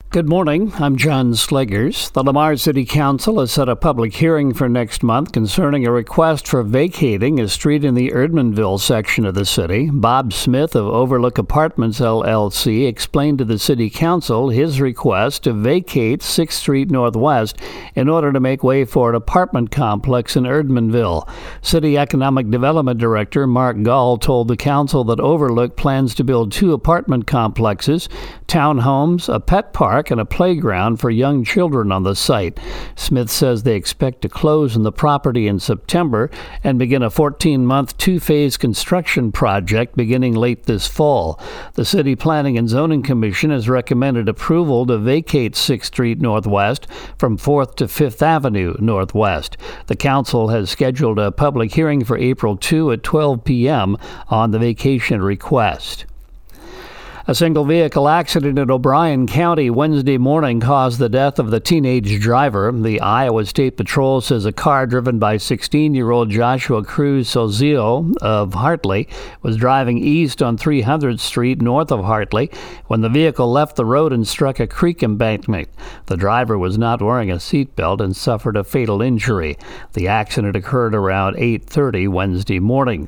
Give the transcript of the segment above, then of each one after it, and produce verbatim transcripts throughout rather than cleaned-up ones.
Good morning. I'm John Sliggers. The Lamar City Council has set a public hearing for next month concerning a request for vacating a street in the Erdmanville section of the city. Bob Smith of Overlook Apartments, L L C, explained to the City Council his request to vacate sixth Street Northwest in order to make way for an apartment complex in Erdmanville. City Economic Development Director Mark Gall told the council that Overlook plans to build two apartment complexes, townhomes, a pet park, and a playground for young children on the site. Smith says they expect to close on the property in September and begin a fourteen-month, two-phase construction project beginning late this fall. The City Planning and Zoning Commission has recommended approval to vacate sixth Street Northwest from fourth to fifth Avenue Northwest. The council has scheduled a public hearing for April second at twelve p.m. on the vacation request. A single vehicle accident in O'Brien County Wednesday morning caused the death of the teenage driver. The Iowa State Patrol says a car driven by sixteen-year-old Joshua Cruz Sozio of Hartley was driving east on three hundredth Street north of Hartley when the vehicle left the road and struck a creek embankment. The driver was not wearing a seatbelt and suffered a fatal injury. The accident occurred around eight thirty Wednesday morning.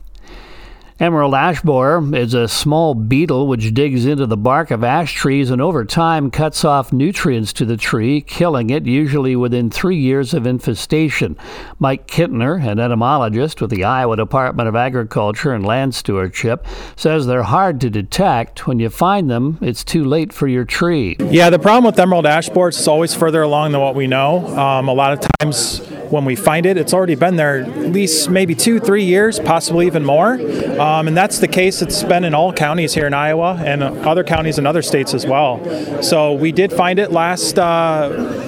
Emerald ash borer is a small beetle which digs into the bark of ash trees and over time cuts off nutrients to the tree, killing it usually within three years of infestation. Mike Kintner, an entomologist with the Iowa Department of Agriculture and Land Stewardship, says they're hard to detect. When you find them, it's too late for your tree. Yeah, the problem with emerald ash borers is always further along than what we know. Um, a lot of times when we find it, it's already been there at least maybe two, three years, possibly even more. Um, and that's the case. It's been in all counties here in Iowa and other counties in other states as well. So we did find it last uh,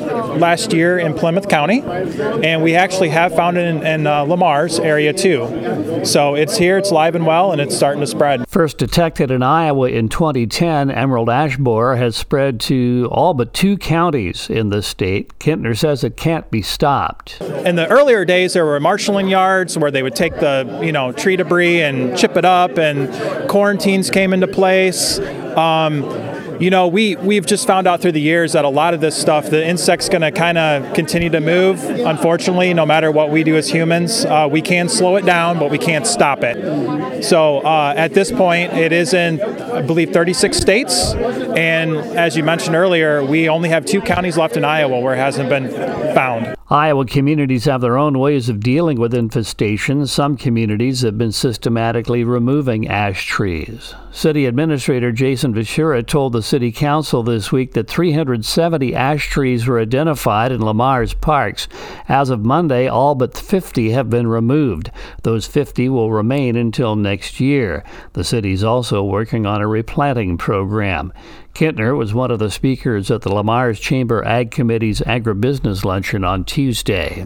last year in Plymouth County, and we actually have found it in, in uh, Lamar's area too. So it's here, it's live and well, and it's starting to spread. First detected in Iowa in twenty ten, emerald ash borer has spread to all but two counties in the state. Kintner says it can't be stopped. In the earlier days, there were marshalling yards where they would take the, you know, tree debris and chip it up, and quarantines came into place. Um, You know, we, we've just found out through the years that a lot of this stuff, the insect's going to kind of continue to move. Unfortunately, no matter what we do as humans, uh, we can slow it down, but we can't stop it. So uh, at this point, it is in, I believe, thirty-six states. And as you mentioned earlier, we only have two counties left in Iowa where it hasn't been found. Iowa communities have their own ways of dealing with infestations. Some communities have been systematically removing ash trees. City Administrator Jason Vashura told the City Council this week that three hundred seventy ash trees were identified in Lamar's parks. As of Monday, all but fifty have been removed. Those fifty will remain until next year. The city's also working on a replanting program. Kintner was one of the speakers at the Lamar's Chamber Ag Committee's Agribusiness Luncheon on Tuesday.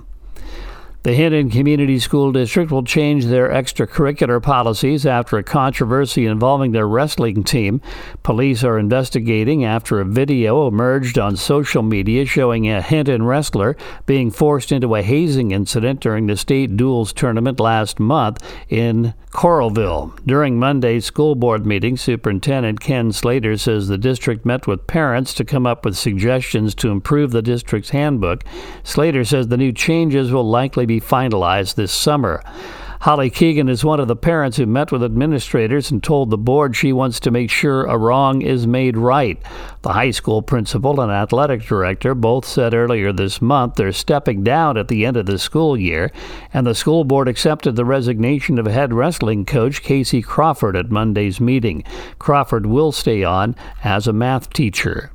The Hinton Community School District will change their extracurricular policies after a controversy involving their wrestling team. Police are investigating after a video emerged on social media showing a Hinton wrestler being forced into a hazing incident during the state duels tournament last month in Coralville. During Monday's school board meeting, Superintendent Ken Slater says the district met with parents to come up with suggestions to improve the district's handbook. Slater says the new changes will likely be finalized this summer. Holly Keegan is one of the parents who met with administrators and told the board she wants to make sure a wrong is made right. The high school principal and athletic director both said earlier this month they're stepping down at the end of the school year, and the school board accepted the resignation of head wrestling coach Casey Crawford at Monday's meeting. Crawford will stay on as a math teacher.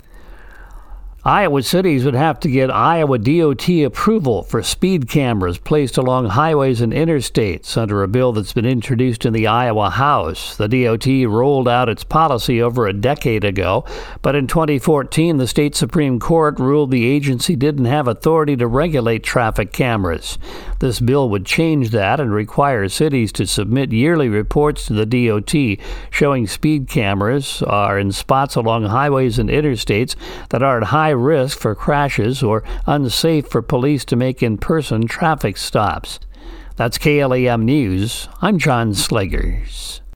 Iowa cities would have to get Iowa D O T approval for speed cameras placed along highways and interstates under a bill that's been introduced in the Iowa House. The D O T rolled out its policy over a decade ago, but in twenty fourteen, the state Supreme Court ruled the agency didn't have authority to regulate traffic cameras. This bill would change that and require cities to submit yearly reports to the D O T showing speed cameras are in spots along highways and interstates that are at high risk for crashes or unsafe for police to make in-person traffic stops. That's K L A M News. I'm John Sliggers.